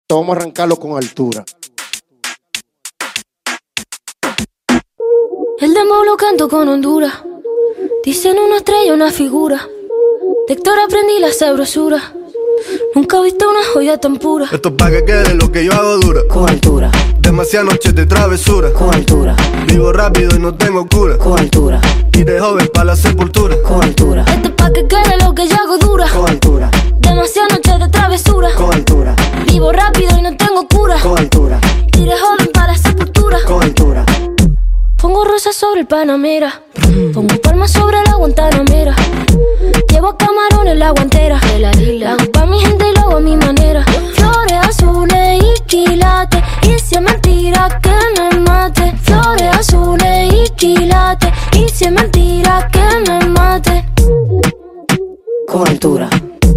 Esto vamos a arrancarlo con altura. El demo lo canto con Honduras. Dicen una estrella, una figura. De Héctor aprendí la sabrosura. Nunca he visto una joya tan pura. Esto es pa' que quede lo que yo hago dura. Con altura. Demasiadas noches de travesura. Con altura. Vivo rápido y no tengo cura. Con altura. Y de joven pa' la sepultura. Con altura. Esto es pa' que quede lo que yo hago dura. Con altura. Demasiadas noches de travesura. Con altura. Vivo rápido y no tengo cura. Con altura. Y de joven para la sepultura. Con altura. Pongo rosas sobre el Panamera. Pongo palmas sobre la Guantanamera. Llevo camarones la guantera. La hago pa' mi gente y lo hago a mi manera. Flores azules y quilates. Y si es mentira que me mate. Flores azules y quilates. Y si es mentira que me mate. Con altura.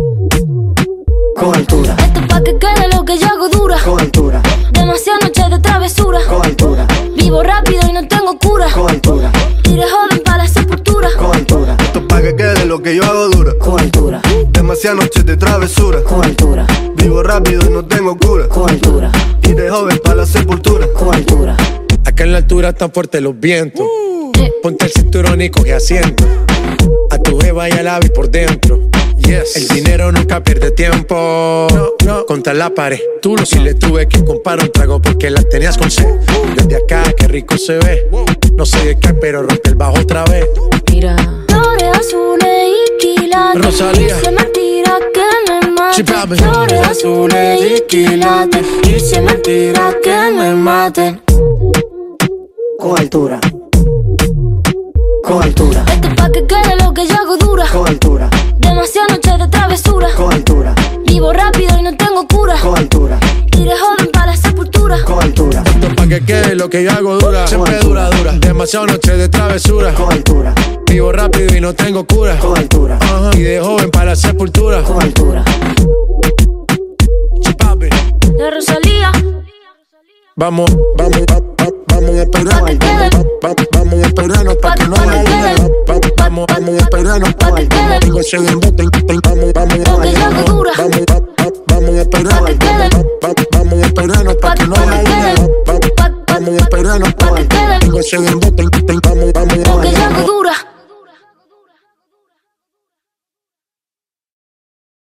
Con altura. Esto es pa' que quede lo que yo hago dura. Con altura. Demasiadas noches de travesura. Con altura. Vivo rápido y no tengo cura. Con altura. Y de joven para la sepultura. Con altura. Esto es pa' que quede lo que yo hago dura. Con altura. Demasiadas noches de travesura. Con altura. Vivo rápido y no tengo cura. Con altura. Y de joven pa' la sepultura. Con altura. Acá en la altura están fuertes los vientos. Ponte el cinturón y coge asiento. A tu jeva y al ave por dentro. Yes. El dinero nunca pierde tiempo. No. Contra la pared. Tú no. Si le tuve que comprar un trago porque la tenías con sed. Desde acá, qué rico se ve. No sé de qué, pero rompe el bajo otra vez. Mira. Flores azules y quilates. Rosalía. Y si es mentira que me mate. Chipame. Flores azules y quilates. Y si es mentira que me mate. Con altura. Con altura. Esto es pa' que quede lo que yo hago dura. Con altura. Demasiadas noches de travesura. Con altura. Vivo rápido y no tengo cura. Con altura. Y de joven para la sepultura. Con altura. Esto es pa' que quede lo que yo hago dura. Siempre dura, dura. Demasiadas noches de travesura. Con altura. Vivo rápido y no tengo cura. Con altura. Y de joven para la sepultura. Con altura. Chipapi. La Rosalía. Vamos a esperarnos. Vamos a esperarnos pa' que no vaya. Vamos a esperarnos pa' que no digo se emboten. Vamos a esperarnos. Vamos a esperarnos pa' que no vaya. Vamos a esperarnos pa' que digo se emboten.